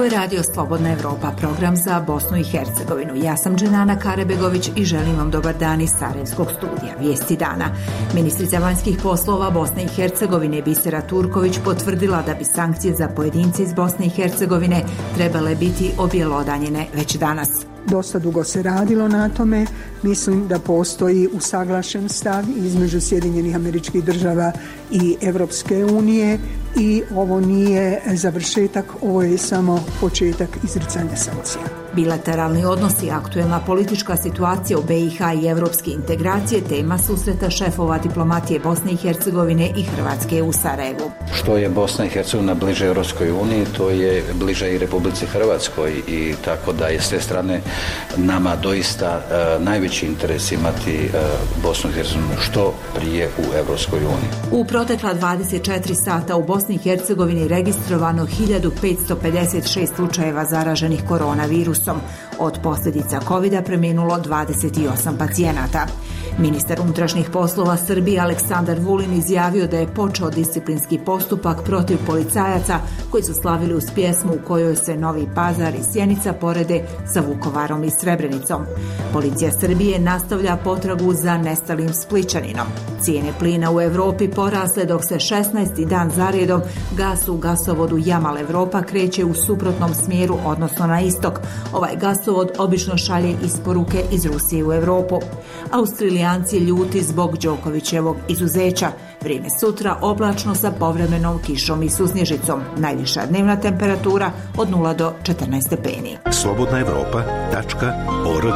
Ovo je radio Slobodna Evropa, program za Bosnu i Hercegovinu. Ja sam Dženana Karebegović i želim vam dobar dan iz Sarajevskog studija. Vijesti dana. Ministrica vanjskih poslova Bosne i Hercegovine Bisera Turković potvrdila da bi sankcije za pojedince iz Bosne i Hercegovine trebale biti objelodanjene već danas. Dosta dugo se radilo na tome. Mislim da postoji usaglašen stav između Sjedinjenih Američkih Država i Evropske unije i ovo nije završetak, ovo je samo početak izricanja sankcija. Bilateralni odnosi, aktuelna politička situacija u BiH i evropske integracije tema susreta šefova diplomatije Bosne i Hercegovine i Hrvatske u Sarajevu. Što je Bosna i Hercegovina bliže Europskoj uniji, to je bliže i Republici Hrvatskoj i tako da je s te strane nama doista najveći interes imati Bosnu i Hercegovinu što prije u Europskoj uniji. U protekla 24 sata u Bosni i Hercegovini registrovano 1556 slučajeva zaraženih koronavirusom. Od posljedica covida preminulo 28 pacijenata. Ministar unutrašnjih poslova Srbije Aleksandar Vulin izjavio da je počeo disciplinski postupak protiv policajaca koji su slavili uz pjesmu u kojoj se Novi Pazar i Sjenica porede sa Vukovarom i Srebrenicom. Policija Srbije nastavlja potragu za nestalim Splićaninom. Cijene plina u Europi porasle dok se 16. dan zaredom gas u gasovodu Jamal Europa kreće u suprotnom smjeru, odnosno na istok. Ovaj gasovod obično šalje isporuke iz Rusije u Europu. Australijanci ljuti zbog Đokovićevog izuzeća. Vrijeme sutra oblačno sa povremenom kišom i susnježicom. Najviša dnevna temperatura od 0 do 14 stepeni. slobodnaevropa.org.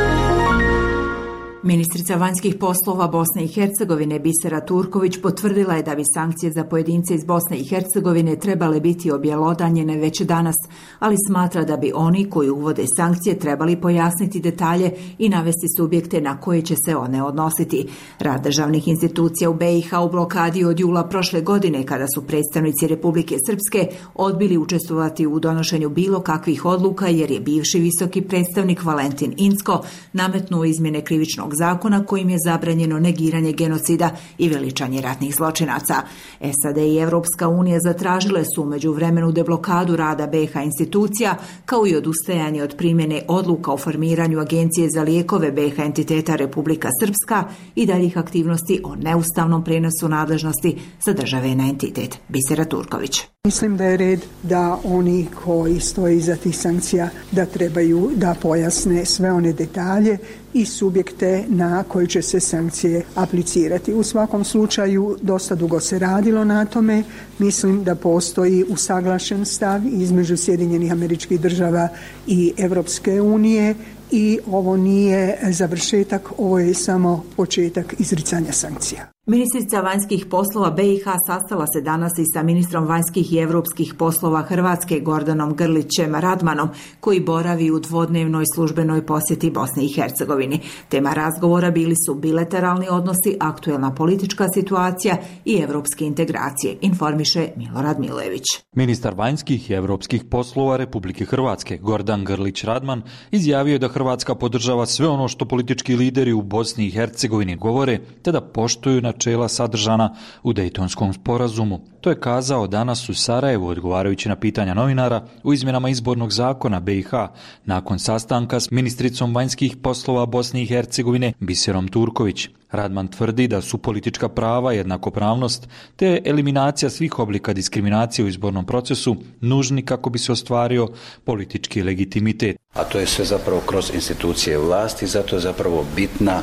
Ministrica vanjskih poslova Bosne i Hercegovine Bisera Turković potvrdila je da bi sankcije za pojedince iz Bosne i Hercegovine trebale biti objelodanjene već danas, ali smatra da bi oni koji uvode sankcije trebali pojasniti detalje i navesti subjekte na koje će se one odnositi. Rad državnih institucija u BiH u blokadi od jula prošle godine, kada su predstavnici Republike Srpske odbili učestvovati u donošenju bilo kakvih odluka jer je bivši visoki predstavnik Valentin Incko nametnuo izmjene krivičnog zakona kojim je zabranjeno negiranje genocida i veličanje ratnih zločinaca. SAD i Evropska unija zatražile su u međuvremenu deblokadu rada BiH institucija, kao i odustajanje od primjene odluka o formiranju Agencije za lijekove BiH entiteta Republika Srpska i daljih aktivnosti o neustavnom prenosu nadležnosti sa države na entitet. Bisera Turković. Mislim da je red da oni koji stoje iza tih sankcija da trebaju da pojasne sve one detalje i subjekte na koje će se sankcije aplicirati. U svakom slučaju dosta dugo se radilo na tome. Mislim da postoji usaglašen stav između Sjedinjenih Američkih Država i Evropske unije i ovo nije završetak, ovo je samo početak izricanja sankcija. Ministrica vanjskih poslova BiH sastala se danas i sa ministrom vanjskih i europskih poslova Hrvatske Gordanom Grlićem Radmanom, koji boravi u dvodnevnoj službenoj posjeti Bosni i Hercegovini. Tema razgovora bili su bilateralni odnosi, aktuelna politička situacija i evropske integracije, informiše Milorad Milojević. Ministar vanjskih i europskih poslova Republike Hrvatske Gordan Grlić Radman izjavio da Hrvatska podržava sve ono što politički lideri u Bosni i Hercegovini govore, te da poštuju načela sadržana u Dejtonskom sporazumu. To je kazao danas u Sarajevu odgovarajući na pitanja novinara u izmjenama izbornog zakona BiH nakon sastanka s ministricom vanjskih poslova Bosne i Hercegovine Biserom Turković. Radman tvrdi da su politička prava, jednakopravnost te eliminacija svih oblika diskriminacije u izbornom procesu nužni kako bi se ostvario politički legitimitet. A to je sve zapravo kroz institucije vlasti, zato je zapravo bitna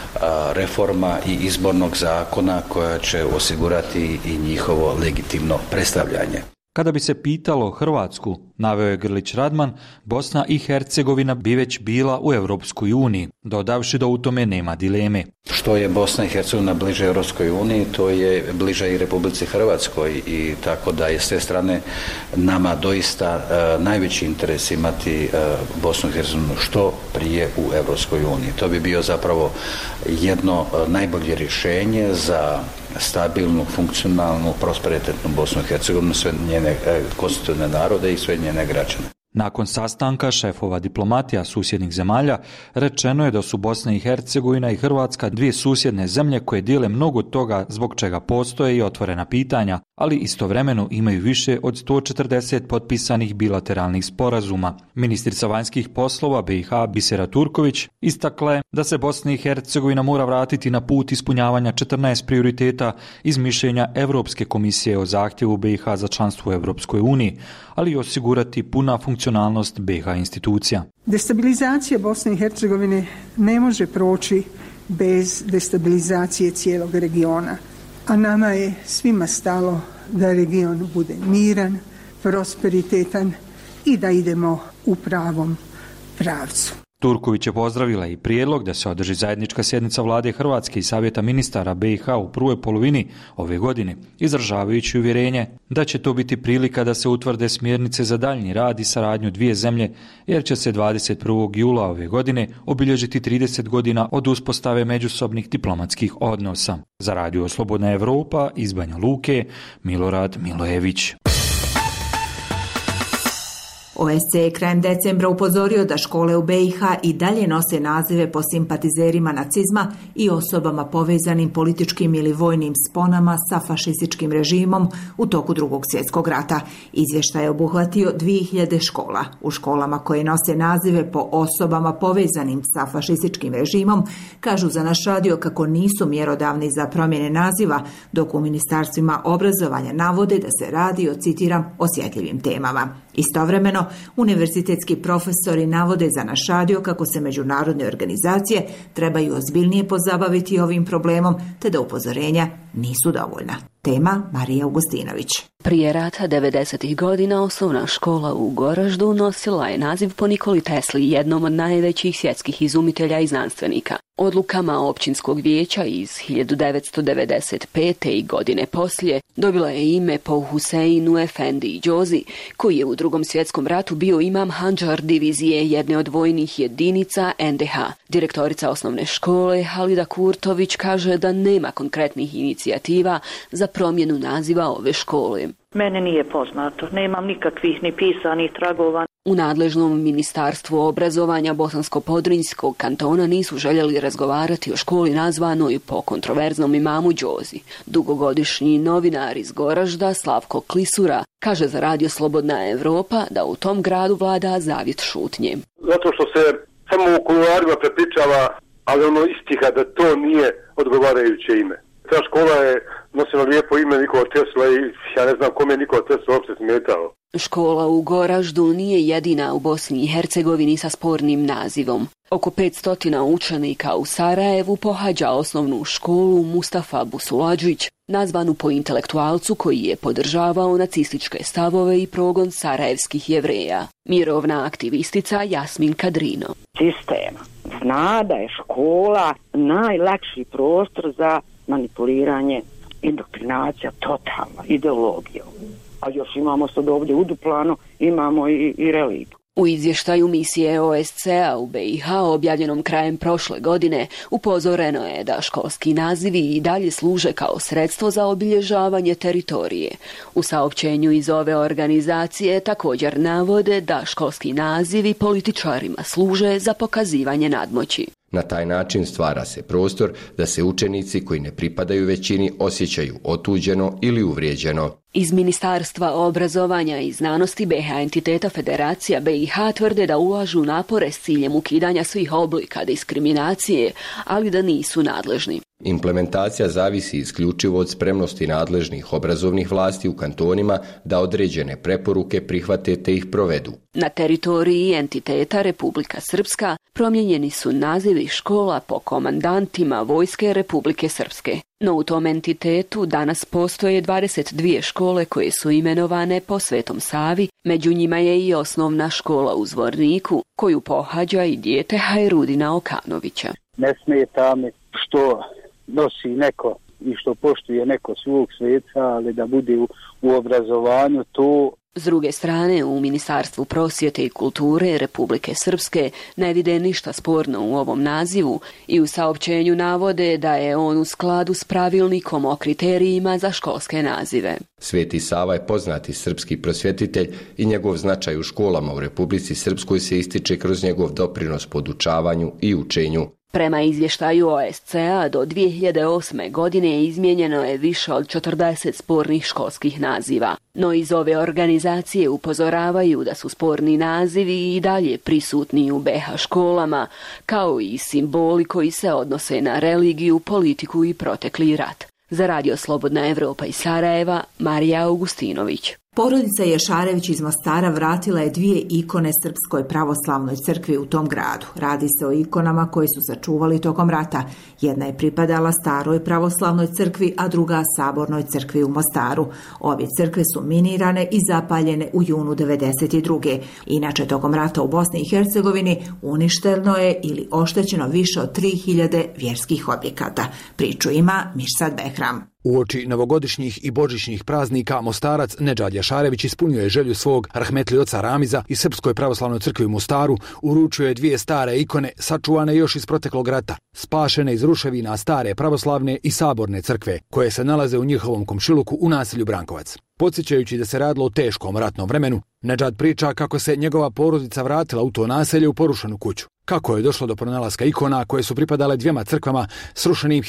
reforma i izbornog zakona koja će osigurati i njihovo legitimno predstavljanje. Kada bi se pitalo Hrvatsku, naveo je Grlić Radman, Bosna i Hercegovina bi već bila u Europskoj uniji, dodavši da u tome nema dileme. Što je Bosna i Hercegovina bliže Europskoj uniji, to je bliže i Republici Hrvatskoj i tako da je s te strane nama doista najveći interes imati Bosnu i Hercegovinu što prije u Europskoj uniji. To bi bio zapravo jedno najbolje rješenje za stabilnu, funkcionalnu, prosperitetnu Bosnu i Hercegovinu, sve njene konstitutivne narode i sve njene građane. Nakon sastanka šefova diplomatija susjednih zemalja, rečeno je da su Bosna i Hercegovina i Hrvatska dvije susjedne zemlje koje dijele mnogo toga zbog čega postoje i otvorena pitanja, ali istovremeno imaju više od 140 potpisanih bilateralnih sporazuma. Ministrica vanjskih poslova BiH Bisera Turković istakla je da se Bosna i Hercegovina mora vratiti na put ispunjavanja 14 prioriteta iz mišljenja Europske komisije o zahtjevu BiH za članstvo u Europskoj uniji, ali i osigurati puna funkcionalnost BiH institucija. Destabilizacija Bosne i Hercegovine ne može proći bez destabilizacije cijelog regiona, a nama je svima stalo da region bude miran, prosperitetan i da idemo u pravom pravcu. Turković je pozdravila i prijedlog da se održi zajednička sjednica vlade Hrvatske i savjeta ministara BiH u prvoj polovini ove godine, izražavajući uvjerenje da će to biti prilika da se utvrde smjernice za daljnji rad i saradnju dvije zemlje, jer će se 21. jula ove godine obilježiti 30 godina od uspostave međusobnih diplomatskih odnosa. Za Radio Slobodna Evropa iz Banja Luke, Milorad Milojević. OSCE je krajem decembra upozorio da škole u BiH i dalje nose nazive po simpatizerima nacizma i osobama povezanim političkim ili vojnim sponama sa fašističkim režimom u toku Drugog svjetskog rata. Izvještaj je obuhvatio 2000 škola. U školama koje nose nazive po osobama povezanim sa fašističkim režimom kažu za naš radio kako nisu mjerodavni za promjene naziva, dok u ministarstvima obrazovanja navode da se radi o, citiram, osjetljivim temama. Istovremeno, univerzitetski profesori navode za naš radio kako se međunarodne organizacije trebaju ozbiljnije pozabaviti ovim problemom, te da upozorenja nisu dovoljna. Tema Marija Augustinović. Prije rata 90. godina osnovna škola u Goraždu nosila je naziv po Nikoli Tesli, jednom od najvećih svjetskih izumitelja i znanstvenika. Odlukama općinskog vijeća iz 1995. i godine poslije dobila je ime po Huseinu Efendi Džozi, koji je u Drugom svjetskom ratu bio imam Handžar divizije jedne od vojnih jedinica NDH. Direktorica osnovne škole Halida Kurtović kaže da nema konkretnih inicijativa za promjenu naziva ove škole. Mene nije poznato, nemam nikakvih ni pisanih tragova. U nadležnom ministarstvu obrazovanja Bosansko-Podrinjskog kantona nisu željeli razgovarati o školi nazvanoj po kontroverznom imamu Džozi. Dugogodišnji novinar iz Goražda Slavko Klisura kaže za Radio Slobodna Evropa da u tom gradu vlada zavjet šutnje. Zato što se samo u kuloarima prepričava, ali ono istiha da to nije odgovarajuće ime. Ta škola je nosila lijepo ime Nikola Tesla i ja ne znam kome je Nikola Tesla uopće smetao. Škola u Goraždu nije jedina u Bosni i Hercegovini sa spornim nazivom. Oko 500 učenika u Sarajevu pohađa osnovnu školu Mustafa Busuladžić, nazvanu po intelektualcu koji je podržavao nacističke stavove i progon sarajevskih Jevreja. Mirovna aktivistica Jasmin Kadrino. Sistem zna da je škola najlakši prostor za manipuliranje, indoktrinacija, totalna ideologija. A još imamo sad ovdje uduplano, imamo i religiju. U izvještaju misije OSCE-a u BiH objavljenom krajem prošle godine upozoreno je da školski nazivi i dalje služe kao sredstvo za obilježavanje teritorije. U saopćenju iz ove organizacije također navode da školski nazivi političarima služe za pokazivanje nadmoći. Na taj način stvara se prostor da se učenici koji ne pripadaju većini osjećaju otuđeno ili uvrijeđeno. Iz Ministarstva obrazovanja i znanosti BiH entiteta Federacija BiH tvrde da ulažu napore s ciljem ukidanja svih oblika diskriminacije, ali da nisu nadležni. Implementacija zavisi isključivo od spremnosti nadležnih obrazovnih vlasti u kantonima da određene preporuke prihvate te ih provedu. Na teritoriji entiteta Republika Srpska promijenjeni su nazivi škola po komandantima Vojske Republike Srpske. No u tom entitetu danas postoje 22 škole koje su imenovane po Svetom Savi, među njima je i osnovna škola u Zvorniku, koju pohađa i dijete Hajrudina Okanovića. Ne smeta mi što nosi neko i što poštuje neko svog sveca, ali da bude u obrazovanju, to S druge strane, u Ministarstvu prosvjete i kulture Republike Srpske ne vide ništa sporno u ovom nazivu i u saopćenju navode da je on u skladu s pravilnikom o kriterijima za školske nazive. Sveti Sava je poznati srpski prosvjetitelj i njegov značaj u školama u Republici Srpskoj se ističe kroz njegov doprinos podučavanju i učenju. Prema izvještaju OSCE-a do 2008. godine izmijenjeno je više od 40 spornih školskih naziva. No iz ove organizacije upozoravaju da su sporni nazivi i dalje prisutni u BiH školama, kao i simboli koji se odnose na religiju, politiku i protekli rat. Za Radio Slobodna Evropa iz Sarajeva, Marija Augustinović. Porodica Jašarević iz Mostara vratila je 2 ikone Srpskoj pravoslavnoj crkvi u tom gradu. Radi se o ikonama koje su sačuvali tokom rata. Jedna je pripadala Staroj pravoslavnoj crkvi, a druga Sabornoj crkvi u Mostaru. Ove crkve su minirane i zapaljene u junu 1992. Inače, tokom rata u Bosni i Hercegovini uništeno je ili oštećeno više od 3000 vjerskih objekata. Priču ima Mirsad Behram. Uoči novogodišnjih i božićnih praznika Mostarac Nedžad Jašarević ispunjuje želju svog rahmetli oca Ramiza i Srpskoj pravoslavnoj crkvi u Mostaru, uručuje 2 stare ikone sačuvane još iz proteklog rata, spašene iz ruševina stare pravoslavne i saborne crkve, koje se nalaze u njihovom komšiluku u naselju Brankovac. Podsjećajući da se radilo o teškom ratnom vremenu, Nedžad priča kako se njegova porodica vratila u to naselje u porušenu kuću. Kako je došlo do pronalaska ikona koje su pripadale 2 crkvama srušenim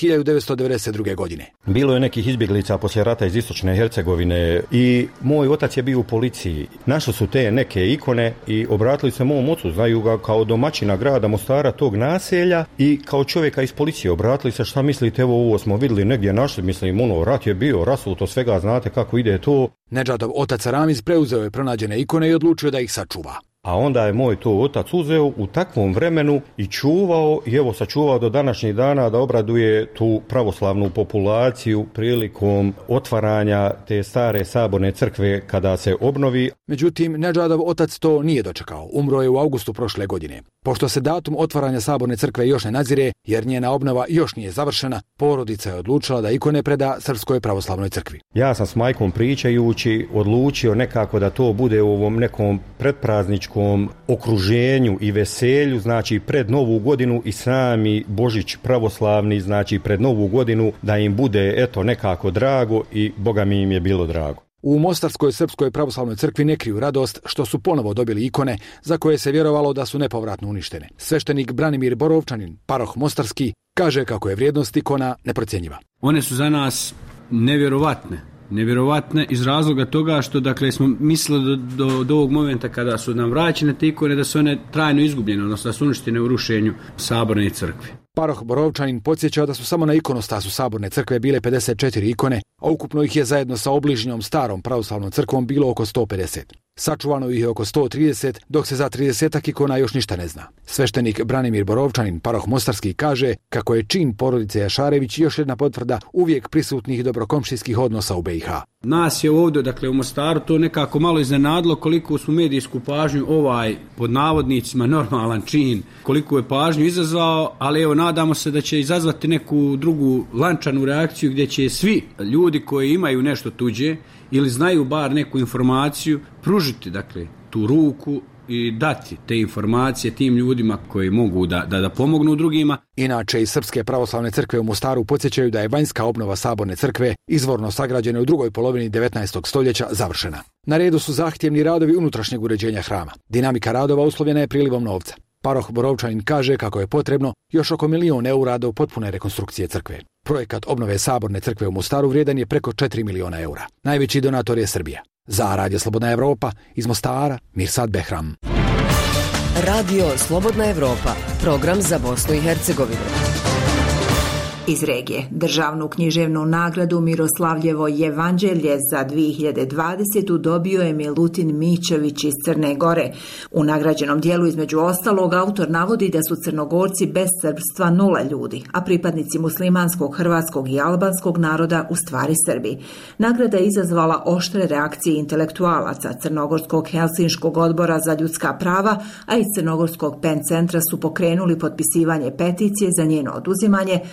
1992. godine. Bilo je nekih izbjeglica poslije rata iz istočne Hercegovine i moj otac je bio u policiji. Našli su te neke ikone i obratili se mom ocu, znaju ga kao domaćina grada Mostara, tog naselja, i kao čovjeka iz policije obratili se, šta mislite, evo ovo smo vidjeli negdje našli, mislim, rat je bio, rasuto svega, znate kako ide to. Nedžadov otac Ramiz preuzeo je pronađene ikone i odlučio da ih sačuva. A onda je moj to otac uzeo u takvom vremenu i čuvao, i evo sačuvao do današnjih dana da obraduje tu pravoslavnu populaciju prilikom otvaranja te stare saborne crkve kada se obnovi. Međutim, Nedžadov otac to nije dočekao. Umro je u augustu prošle godine. Pošto se datum otvaranja saborne crkve još ne nadzire, jer njena obnova još nije završena, porodica je odlučila da ikone preda Srpskoj pravoslavnoj crkvi. Ja sam s majkom pričajući odlučio nekako da to bude u ovom nekom predprazničkom okruženju i veselju, znači pred Novu godinu i sami Božić pravoslavni, znači pred Novu godinu, da im bude eto nekako drago, i Boga mi im je bilo drago. U Mostarskoj Srpskoj pravoslavnoj crkvi ne kriju radost što su ponovo dobili ikone za koje se vjerovalo da su nepovratno uništene. Sveštenik Branimir Borovčanin, paroh Mostarski, kaže kako je vrijednost ikona neprocjenjiva. One su za nas nevjerovatne iz razloga toga što, dakle, smo mislili do ovog momenta kada su nam vraćene te ikone da su one trajno izgubljene, odnosno da su uništene u rušenju Saborne crkve. Paroh Borovčanin podsjeća da su samo na ikonostasu Saborne crkve bile 54 ikone, a ukupno ih je zajedno sa obližnjom Starom pravoslavnom crkvom bilo oko 150. Sačuvano ih je oko 130, dok se za 30 ikona još ništa ne zna. Sveštenik Branimir Borovčanin, paroh Mostarski, kaže kako je čin porodice Jašarević još jedna potvrda uvijek prisutnih dobrokomšijskih odnosa u BiH. Nas je ovdje, dakle u Mostaru, to nekako malo iznenadilo koliko smo medijsku pažnju pod navodnicima normalan čin, koliko je pažnju izazvao, ali evo nadamo se da će izazvati neku drugu lančanu reakciju gdje će svi ljudi koji imaju nešto tuđe ili znaju bar neku informaciju pružiti, dakle, tu ruku i dati te informacije tim ljudima koji mogu da pomognu drugima. Inače, iz Srpske pravoslavne crkve u Mostaru podsjećaju da je vanjska obnova Saborne crkve, izvorno sagrađene u drugoj polovini 19. stoljeća, završena. Na redu su zahtjevni radovi unutrašnjeg uređenja hrama. Dinamika radova uslovljena je prilivom novca. Paroh Borovčanin kaže kako je potrebno još oko 1 000 000 eura do potpune rekonstrukcije crkve. Projekat obnove Saborne crkve u Mostaru vrijedan je preko 4 miliona eura. Najveći donator je Srbija. Za Radio Slobodna Evropa, iz Mostara, Mirsad Behram. Radio Slobodna Evropa, program za Bosnu i Hercegovinu. Iz regije. Državnu književnu nagradu Miroslavljevo Jevanđelje za 2020. dobio je Milutin Mićević iz Crne Gore. U nagrađenom dijelu, između ostalog, autor navodi da su Crnogorci bez srpstva 0 ljudi, a pripadnici muslimanskog, hrvatskog i albanskog naroda u stvari Srbi. Nagrada je izazvala oštre reakcije intelektualaca Crnogorskog Helsinškog odbora za ljudska prava, a iz Crnogorskog PEN centra su pokrenuli potpisivanje peticije za njeno oduzimanje, ocijenili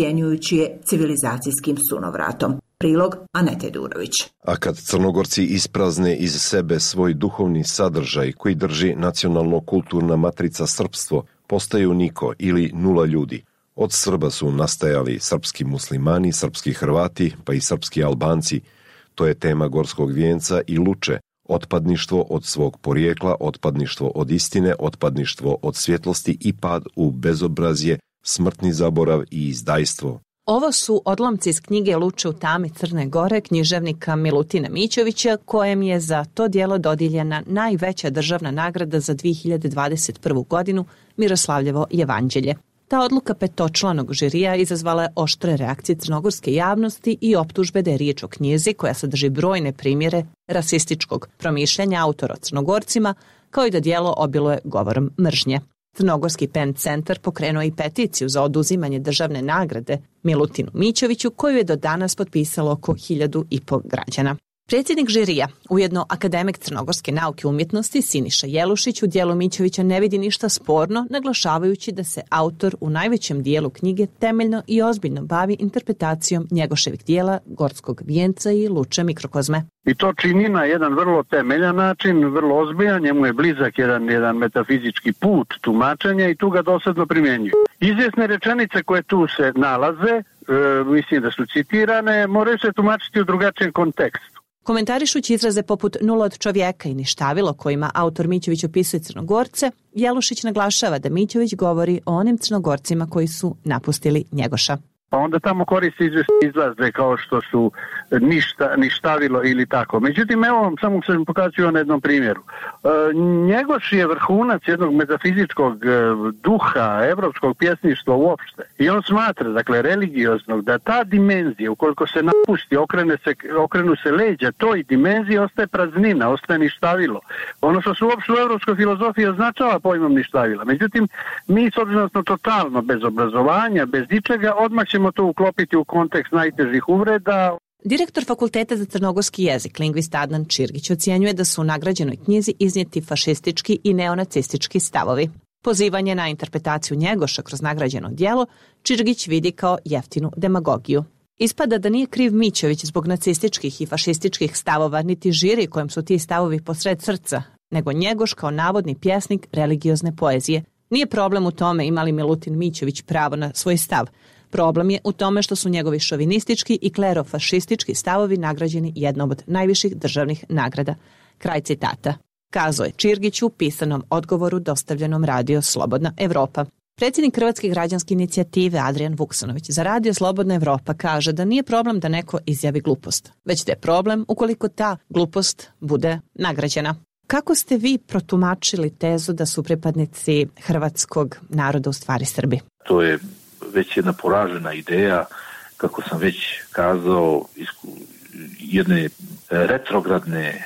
ocjenjujući je civilizacijskim sunovratom. Prilog Anete Durović. A kad Crnogorci isprazne iz sebe svoj duhovni sadržaj koji drži nacionalno-kulturna matrica srpstvo, postaju niko ili nula ljudi. Od Srba su nastajali srpski muslimani, srpski Hrvati, pa i srpski Albanci. To je tema Gorskog vijenca i Luče. Otpadništvo od svog porijekla, otpadništvo od istine, otpadništvo od svjetlosti i pad u bezobrazje, smrtni zaborav i izdajstvo. Ovo su odlomci iz knjige Luče u tami Crne Gore književnika Milutina Mićovića, kojem je za to djelo dodijeljena najveća državna nagrada za 2021. godinu, Miroslavljevo jevanđelje. Ta odluka petočlanog žirija izazvala je oštre reakcije crnogorske javnosti i optužbe da je riječ o knjizi koja sadrži brojne primjere rasističkog promišljanja autora o Crnogorcima, kao i da djelo obiluje govorom mržnje. Crnogorski PEN centar pokrenuo i peticiju za oduzimanje državne nagrade Milutinu Mićoviću, koju je do danas potpisalo oko 1.500 građana. Predsjednik žirija, ujedno akademik crnogorske nauke i umjetnosti Siniša Jelušić u djelu Mićovića ne vidi ništa sporno, naglašavajući da se autor u najvećem dijelu knjige temeljno i ozbiljno bavi interpretacijom Njegoševih dijela Gorskog vijenca i Luče mikrokozme. I to čini na jedan vrlo temeljan način, vrlo ozbiljan, njemu je blizak jedan metafizički put tumačenja i tu ga dosadno primjenjuje. Izvjesne rečenice koje tu se nalaze, mislim da su citirane, moraju se tumačiti u drugačijem kontekstu. Komentarišući izraze poput nula od čovjeka i ništavilo kojima autor Mićović opisuje Crnogorce, Jelušić naglašava da Mićović govori o onim Crnogorcima koji su napustili Njegoša. Pa onda tamo koristi izvjesne izraze kao što su ništavilo ili tako. Međutim, evo vam samo se pokazuju na jednom primjeru. Njegoš je vrhunac jednog metafizičkog duha, evropskog pjesništva uopšte. I on smatra, dakle, religioznog, da ta dimenzija, ukoliko se napusti, okrenu se leđa, toj dimenziji ostaje praznina, ostaje ništavilo. Ono što se uopšte u evropskoj filozofiji označava pojmom ništavila. Međutim, mi s obzirom totalno bez obrazovanja, bez ničega, odmah ćemo to uklopiti u kontekst najtežih uvreda. Direktor Fakulteta za crnogorski jezik, lingvist Adnan Čirgić, ocjenjuje da su u nagrađenoj knjizi iznijeti fašistički i neonacistički stavovi. Pozivanje na interpretaciju Njegoša kroz nagrađeno djelo Čirgić vidi kao jeftinu demagogiju. Ispada da nije kriv Mićović zbog nacističkih i fašističkih stavova, niti žiri kojem su ti stavovi posred srca, nego Njegoš kao navodni pjesnik religiozne poezije. Nije problem u tome ima li Milutin Mićović pravo na svoj stav. Problem je u tome što su njegovi šovinistički i klerofašistički stavovi nagrađeni jednom od najviših državnih nagrada. Kraj citata. Kazao je Čirgić u pisanom odgovoru dostavljenom Radio Slobodna Evropa. Predsjednik Hrvatske građanske inicijative Adrian Vuksanović za Radio Slobodna Evropa kaže da nije problem da neko izjavi glupost, već da je problem ukoliko ta glupost bude nagrađena. Kako ste vi protumačili tezu da su pripadnici hrvatskog naroda u stvari Srbi? To je već jedna poražena ideja, kako sam već kazao, jedne retrogradne,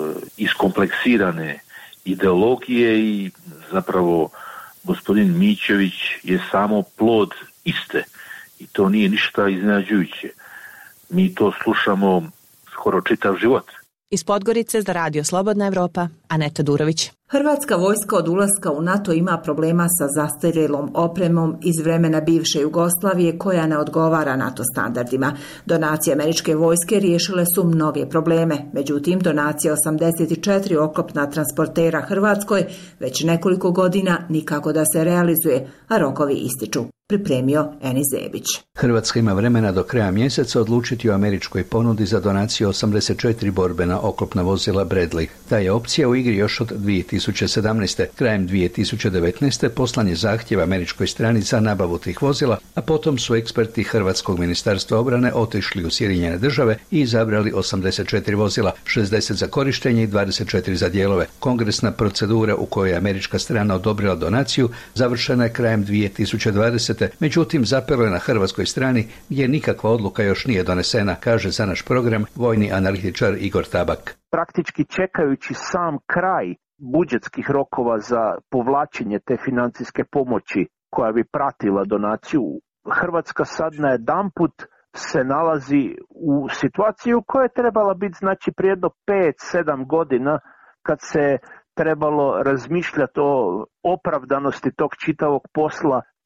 iskompleksirane ideologije i zapravo gospodin Mićović je samo plod iste i to nije ništa iznenađujuće. Mi to slušamo skoro čitav život. Iz Podgorice za Radio Slobodna Evropa, Aneta Durović. Hrvatska vojska od ulaska u NATO ima problema sa zastarjelom opremom iz vremena bivše Jugoslavije koja ne odgovara NATO standardima. Donacije američke vojske riješile su mnoge probleme, međutim donacija 84 oklopna transportera Hrvatskoj već nekoliko godina nikako da se realizuje, a rokovi ističu. Pripremio Eni Zebić. Hrvatska ima vremena do kraja mjeseca odlučiti o američkoj ponudi za donaciju 84 borbena oklopna vozila Bradley. Ta je opcija u igri još od 2017. Krajem 2019. poslan je zahtjev američkoj strani za nabavu tih vozila, a potom su eksperti Hrvatskog ministarstva obrane otišli u Sjedinjene Države i izabrali 84 vozila, 60 za korištenje i 24 za dijelove. Kongresna procedura u kojoj je američka strana odobrila donaciju završena je krajem 2020. Međutim, zapelo je na hrvatskoj strani gdje nikakva odluka još nije donesena, kaže za naš program vojni analitičar Igor Tabak. Praktički čekajući sam kraj budžetskih rokova za povlačenje te financijske pomoći koja bi pratila donaciju, Hrvatska sad najedanput se nalazi u situaciji u kojoj je trebala biti znači prije jedno 5-7 godina kad se trebalo razmišljati o opravdanosti tog čitavog posla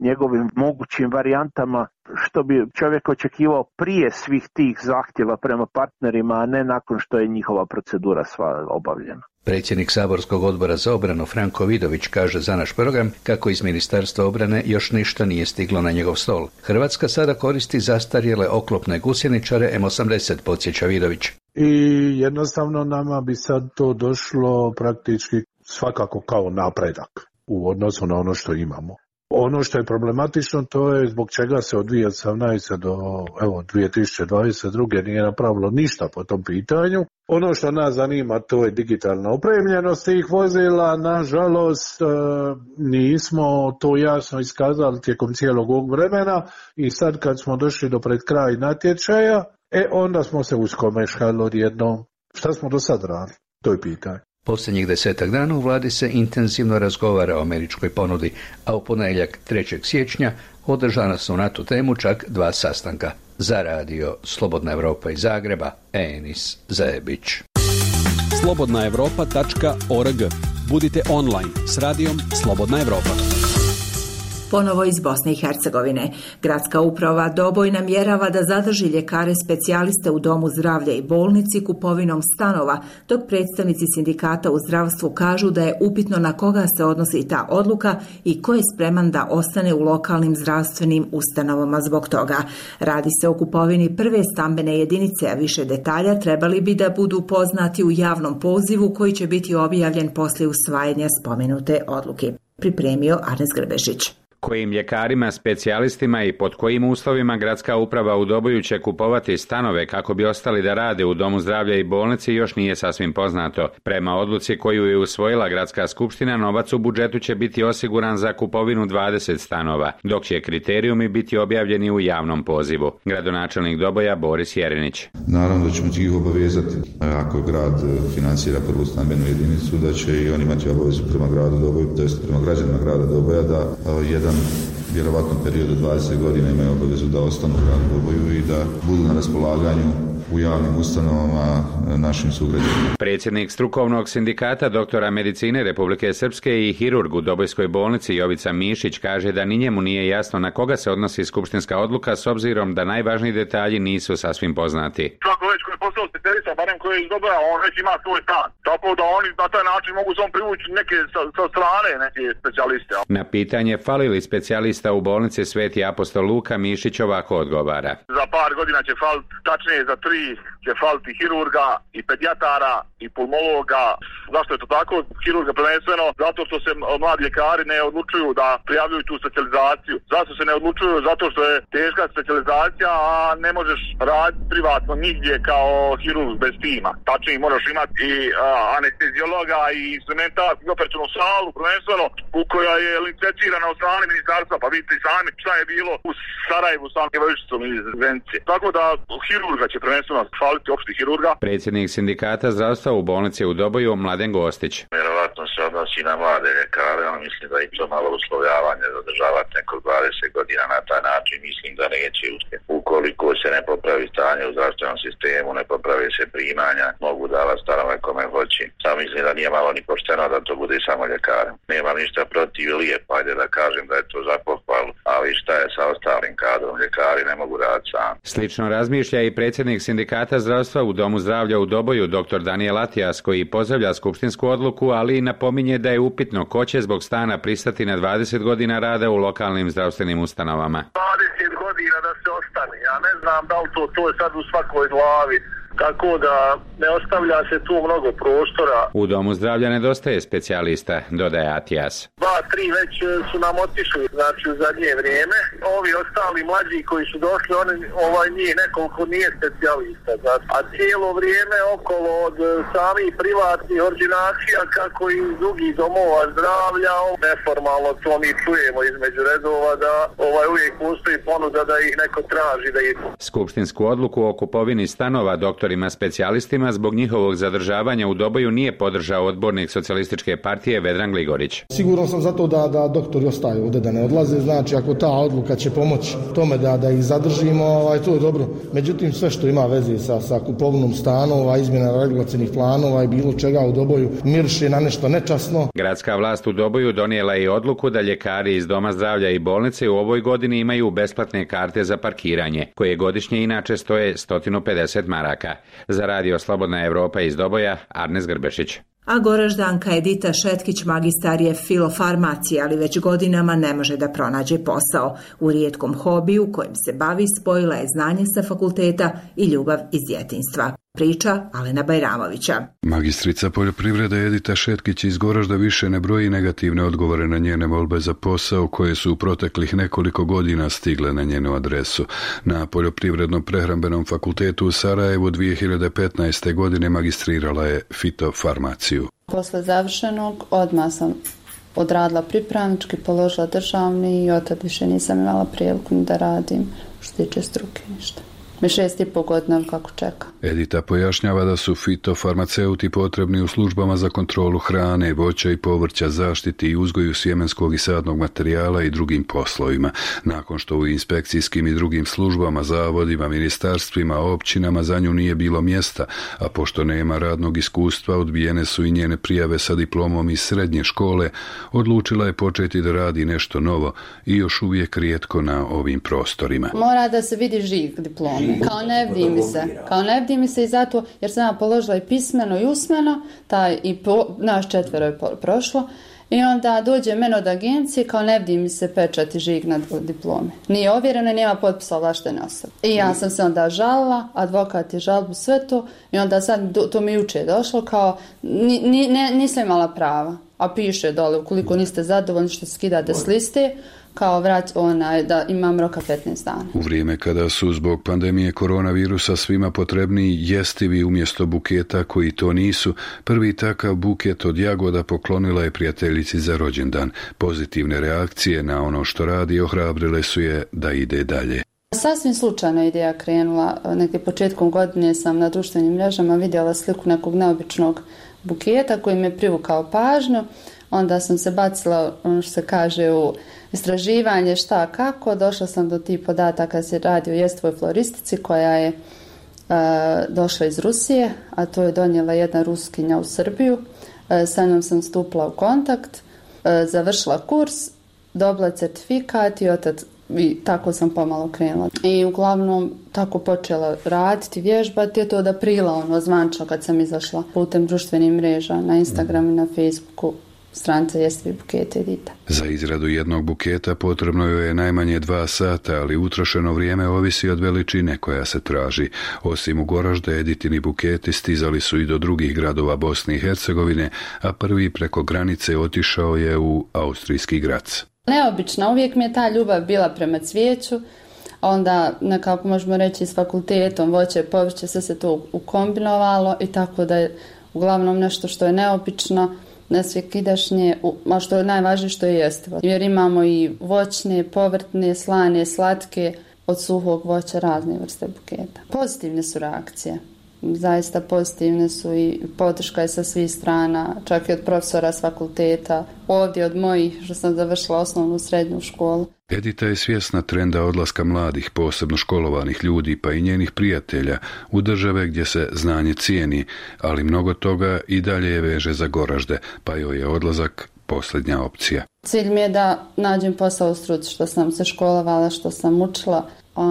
njegovim mogućim varijantama, što bi čovjek očekivao prije svih tih zahtjeva prema partnerima, a ne nakon što je njihova procedura sva obavljena. Predsjednik Saborskog odbora za obranu Franko Vidović kaže za naš program kako iz Ministarstva obrane još ništa nije stiglo na njegov stol. Hrvatska sada koristi zastarjele oklopne gusjeničare M80, podsjeća Vidović. I jednostavno nama bi sad to došlo praktički svakako kao napredak u odnosu na ono što imamo. Ono što je problematično, to je zbog čega se od 2018. do 2022. nije napravilo ništa po tom pitanju. Ono što nas zanima, to je digitalna opremljenost tih vozila. Nažalost, nismo to jasno iskazali tijekom cijelog ovog vremena i sad kad smo došli do pred kraj natječaja, onda smo se uskomeškali odjednom. Šta smo do sad radili? To je pitanje. Posljednjih 10 dana u vladi se intenzivno razgovara o američkoj ponudi, a u ponedjeljak 3. siječnja održana su na tu temu čak 2 sastanka. Za radio Slobodna Evropa iz Zagreba, Enis Zajebić. slobodnaevropa.org. Budite online s radijom Slobodna Evropa. Ponovo iz Bosne i Hercegovine. Gradska uprava Doboj namjerava da zadrži ljekare specijaliste u domu zdravlja i bolnici kupovinom stanova, dok predstavnici sindikata u zdravstvu kažu da je upitno na koga se odnosi ta odluka i ko je spreman da ostane u lokalnim zdravstvenim ustanovama zbog toga. Radi se o kupovini prve stambene jedinice, a više detalja trebali bi da budu poznati u javnom pozivu koji će biti objavljen poslije usvajanja spomenute odluke. Pripremio Arnes Grbešić. Kojim ljekarima, specijalistima i pod kojim uslovima gradska uprava u Doboju će kupovati stanove kako bi ostali da rade u domu zdravlja i bolnici još nije sasvim poznato. Prema odluci koju je usvojila gradska skupština, novac u budžetu će biti osiguran za kupovinu 20 stanova, dok će kriterijumi biti objavljeni u javnom pozivu. Gradonačelnik Doboja Boris Jerinić. Naravno da ćemo ih obavezati, ako grad financira prvu stambenu jedinicu, da će i oni imati obavezu prema gradu Doboju, to jest prema građanima grada Doboja, da jedan vjerovatno period od 20 godina imaju obavezu da ostanu u gradu Doboju i da budu na raspolaganju u javnim ustanovama našim sugrađanima. Predsjednik strukovnog sindikata doktora medicine Republike Srpske i hirurg u Dobojskoj bolnici Jovica Mišić kaže da ni njemu nije jasno na koga se odnosi skupštinska odluka s obzirom da najvažniji detalji nisu sasvim poznati. Svako već koji je postao specijalista, barem koji je iz Doboja, on već ima svoj stan. Tako da oni na taj način mogu samo privući neke sa strane neke specijaliste. Na pitanje fali li specijalista u bolnici Sveti apostol Luka, Mišić ovako odgovara. Za par godina će faliti, tačnije za 3 će faliti hirurga i pedijatara i pulmologa. Zašto je to tako? Hirurga prvenstveno zato što se mladi ljekari ne odlučuju da prijavljuju tu specijalizaciju. Zašto se ne odlučuju? Zato što je teška specijalizacija, a ne možeš raditi privatno nigdje kao hirurg bez tima. Tačnije moraš imati i anesteziologa i instrumentar i operativnu salu prvenstveno u koja je licencirana od strane ministarstva. Pa vidite i sami šta je bilo u Sarajevu sa Nevojšicom iz Vencije. Tako da hirurga će prvenstveno faliti opšti hirurga. Predsjednik sindikata zdravstva u bolnici u Doboju Mladen Gostić. Vjerovatno se odnosi na mlade ljekare, ali mislim da i to malo uslovljavanje zadržavati neko 20 godina na taj način, mislim da neće uspjeti. Ukoliko se ne popravi stanje u zdravstvenom sistemu, ne popravi se primanja, mogu davati stanove kome hoće. Sam mislim da nije malo ni pošteno da to bude samo ljekare. Nema ništa protiv lijepo, ajde da kažem da je to za pohvalu, ali šta je sa ostalim kadrom, ljekari ne mogu raditi sam. Slično razmišlja i predsjednik sindikata zdravstva u domu zdravlja u Doboju, dr. Daniel Atijas, koji pozdravlja skupštinsku odluku, ali i napominje da je upitno ko će zbog stana pristati na 20 godina rada u lokalnim zdravstvenim ustanovama. 20 godina da se ostane, ja ne znam da li to je sad u svakoj glavi. Tako da ne ostavlja se tu mnogo prostora. U domu zdravlja nedostaje specijalista, dodaje Atijas. 2-3 već su nam otišli, znači u zadnje vrijeme. Ovi ostali mlađi koji su došli, njih nekoliko nije specijalista. Znači. A cijelo vrijeme okolo od samih privatnih ordinacija, kako i iz drugih domova zdravlja, neformalno to mi čujemo između redova da uvijek postoji ponuda da ih neko traži da idu. Skupštinsku odluku o kupovini stanova dr. doktorima specijalistima zbog njihovog zadržavanja u Doboju nije podržao odbornik Socijalističke partije Vedran Gligorić. Siguran sam zato da doktori ostaju ovdje, da ne odlaze, znači ako ta odluka će pomoći tome da ih zadržimo, to je dobro. Međutim, sve što ima veze sa kupovnom stanova, izmjena regulacijnih planova i bilo čega u Doboju miriše na nešto nečasno. Gradska vlast u Doboju donijela je odluku da ljekari iz Doma zdravlja i bolnice u ovoj godini imaju besplatne karte za parkiranje, koje godišnje inače stoje 150 maraka. Za radio Slobodna Evropa iz Doboja, Arnes Grbešić. A Goraždanka Edita Šetkić magistar je filofarmacije, ali već godinama ne može da pronađe posao. U rijetkom hobiju kojim se bavi spojila je znanje sa fakulteta i ljubav iz djetinjstva. Priča Alena Bajramovića. Magistrica poljoprivrede Edita Šetkić iz Goražda više ne broji negativne odgovore na njene molbe za posao koje su u proteklih nekoliko godina stigle na njenu adresu. Na Poljoprivrednom prehrambenom fakultetu u Sarajevu 2015. godine magistrirala je fitofarmaciju. Posle završenog odmah sam odradila pripravnički, položila državni i od tada više nisam imala priliku ni da radim što se tiče struke ništa. 6,5 godina kako čeka. Edita pojašnjava da su fitofarmaceuti potrebni u službama za kontrolu hrane, voća i povrća, zaštiti i uzgoju sjemenskog i sadnog materijala i drugim poslovima. Nakon što u inspekcijskim i drugim službama, zavodima, ministarstvima, općinama za nju nije bilo mjesta, a pošto nema radnog iskustva, odbijene su i njene prijave sa diplomom iz srednje škole, odlučila je početi da radi nešto novo i još uvijek rijetko na ovim prostorima. Mora da se vidi žig diplome. Kao ne vidi mi se i zato jer sam ja položila i pismeno i usmeno, naš 4 je prošlo i onda dođe meni od agencije kao ne vidi mi se pečat i žig na diplome. Nije ovjereno i nema potpisa ovlaštene osobe. I ja sam se onda žalila, advokat je žalbu sve to i onda sad to mi juče je došlo kao nisam imala prava, a piše dole ukoliko niste zadovoljni što skidate s liste, kao da imam roka 15 dana. U vrijeme kada su zbog pandemije koronavirusa svima potrebniji jestivi umjesto buketa koji to nisu, prvi takav buket od jagoda poklonila je prijateljici za rođendan. Pozitivne reakcije na ono što radi ohrabrile su je da ide dalje. Sasvim slučajno ideja krenula. Negdje početkom godine sam na društvenim mrežama vidjela sliku nekog neobičnog buketa koji me privukao pažnju. Onda sam se bacila, ono što se kaže, u istraživanje šta kako. Došla sam do tih podataka, se radi o jestivoj floristici koja je došla iz Rusije, a to je donijela jedna Ruskinja u Srbiju. Sa njom sam stupila u kontakt, završila kurs, dobila certifikat i tako sam pomalo krenula. I uglavnom tako počela raditi, vježbati, to od aprila, zvančno kad sam izašla putem društvenih mreža na Instagramu i na Facebooku. Stranca Jestivi bukete Edita. Za izradu jednog buketa potrebno je najmanje 2 sata, ali utrošeno vrijeme ovisi od veličine koja se traži. Osim u Goražde, Editini buketi stizali su i do drugih gradova Bosne i Hercegovine, a prvi preko granice otišao je u austrijski Grac. Neobična, uvijek mi je ta ljubav bila prema cvijeću, onda nekako možemo reći s fakultetom voće i povrće se to ukombinovalo i tako da je uglavnom nešto što je neobično, nesvjekidašnje, a što je najvažnije što je jestivo. Jer imamo i voćne, povrtne, slane, slatke, od suhog voća razne vrste buketa. Pozitivne su reakcije. Zaista pozitivne su i podrška je sa svih strana, čak i od profesora s fakulteta, ovdje od mojih što sam završila osnovnu srednju školu. Edita je svjesna trenda odlaska mladih, posebno školovanih ljudi, pa i njenih prijatelja, u države gdje se znanje cijeni, ali mnogo toga i dalje je veže za Goražde, pa joj je odlazak posljednja opcija. Cilj mi je da nađem posao u struci, što sam se školovala, što sam učila,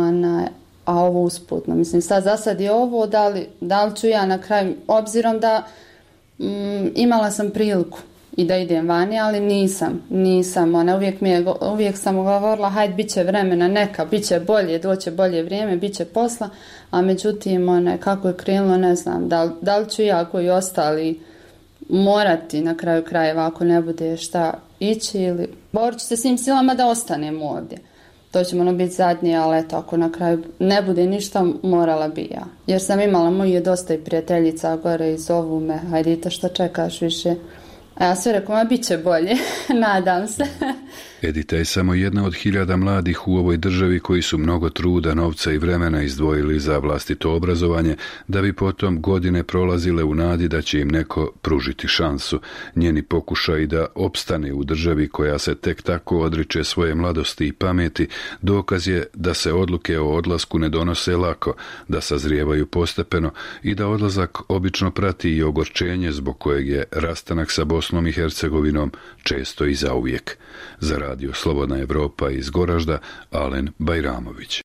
a ovo usputno. Mislim, za sad je ovo, da li ću ja na kraju, obzirom da imala sam priliku i da idem vani, ali nisam, uvijek sam govorila, hajde, bit će vremena, bit će bolje, doće bolje vrijeme, bit će posla, a međutim, kako je krenulo, ne znam, da li ću ja koji ostali morati na kraju krajeva, ako ne bude šta ići, ili borit ću se s njim silama da ostanem ovdje. To će biti zadnje, ali eto, ako na kraju ne bude ništa, morala bi ja. Jer sam imala moje dosta i prijateljica gore i zovu me, hajde, što čekaš više. A ja sve rekao, bit će bolje, nadam se. Edita je samo jedna od 1000 mladih u ovoj državi koji su mnogo truda, novca i vremena izdvojili za vlastito obrazovanje, da bi potom godine prolazile u nadi da će im neko pružiti šansu. Njeni pokušaj da opstane u državi koja se tek tako odriče svoje mladosti i pameti, dokaz je da se odluke o odlasku ne donose lako, da sazrijevaju postepeno i da odlazak obično prati i ogorčenje zbog kojeg je rastanak sa Bosnom i Hercegovinom često i zauvijek. Za Radio Slobodna Evropa iz Goražda, Alen Bajramović.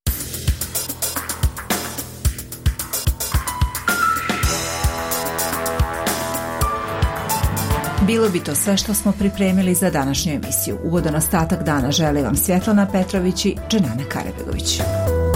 Bilo bi to sve što smo pripremili za današnju emisiju. Ugodan ostatak dana žele vam Svjetlana Petrović i Dženana Karebegović.